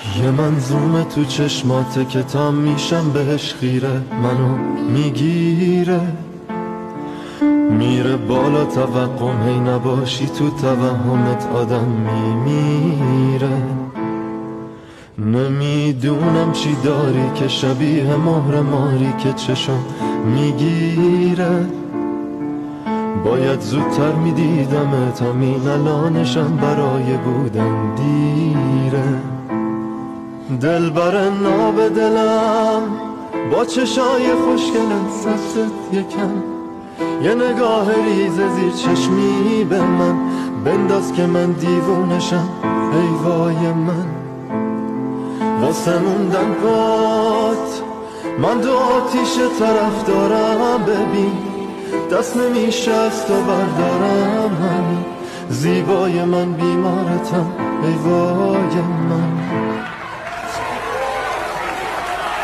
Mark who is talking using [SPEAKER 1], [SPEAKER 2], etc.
[SPEAKER 1] یه منظومه تو چشماته که تا میشم بهش خیره، منو میگیره میره بالا، توقم هی نباشی تو توهمت آدم میمیره. نمیدونم چی داری که شبیه مهر ماری که چشم میگیره. باید زودتر میدیدمت، همین الانشم برای بودن دیره. دل بر ناب دلم با چشای خوشگلم، سبزت یکم یه نگاه ریز زیر چشمی به من بنداز که من دیوونشم. ای وای من واسه موندن پات، من دو آتیش طرف دارم. ببین دست نمیشه از تو بردارم، همین زیبای من بیمارتم. ای وای